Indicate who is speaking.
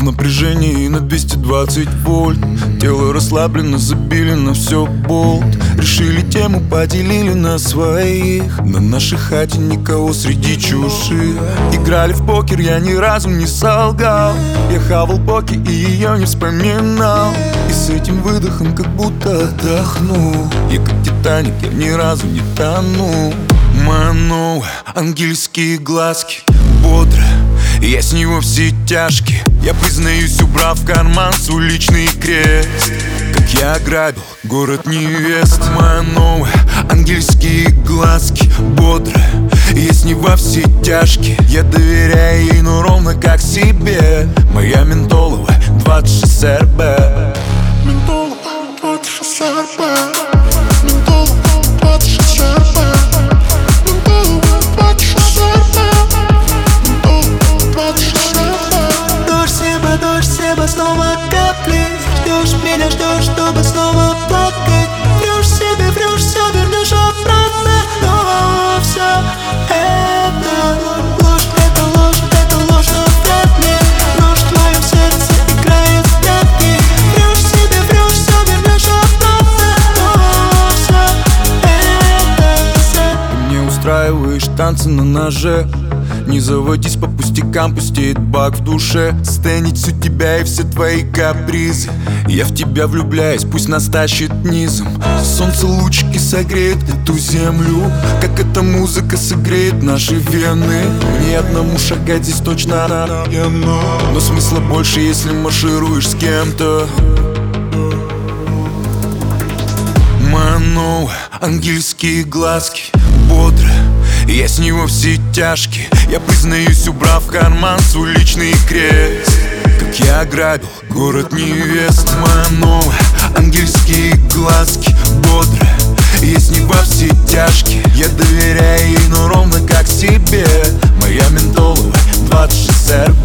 Speaker 1: в напряжении на 220 вольт. Тело расслаблено, забили на все болт. Решили тему, поделили на своих. На нашей хате никого среди чужих. Играли в покер, я ни разу не солгал. Я хавал поки и ее не вспоминал. И с этим выдохом как будто отдохнул. Я как Титаник, я ни разу не тону. Моя новая, ангельские глазки, бодро, я с него все тяжкие. Я признаюсь, убрав в карман свой личный крест. Как я ограбил город невест. Моя новая, ангельские глазки, бодро, я с ней во все тяжкие. Я доверяю ей, но ровно как себе. Моя ментоловая 26 РБ.
Speaker 2: Ментоловая 26 РБ. Ментоловая 26 РБ.
Speaker 3: Снова капли. Ждешь меня, ждешь, чтобы снова плакать. Врешь себе, врешь, все вернешь обратно. Но все это ложь, это ложь, это ложь, но вряд ли. Ложь в твоем сердце играет в прятки. Врешь себе, врешь, все вернешь обратно. Но все это
Speaker 1: Ты мне устраиваешь танцы на ноже. Не заводись по пустякам, пустеет бак в душе. Стенить у тебя и все твои капризы. Я в тебя влюбляюсь, пусть нас тащит низом. Солнце лучики согреет эту землю, как эта музыка согреет наши вены. Мне одному шагать здесь точно но смысла больше, если маршируешь с кем-то. Моя новая, ангельские глазки, бодро, я с него все тяжкие. Я признаюсь, убрав в карман свой личный крест. Как я ограбил город невест. Моя новая, ангельские глазки, бодро, я с ней во все тяжкие. Я доверяю ей, но ровно как себе. Моя ментоловая 26 РБ.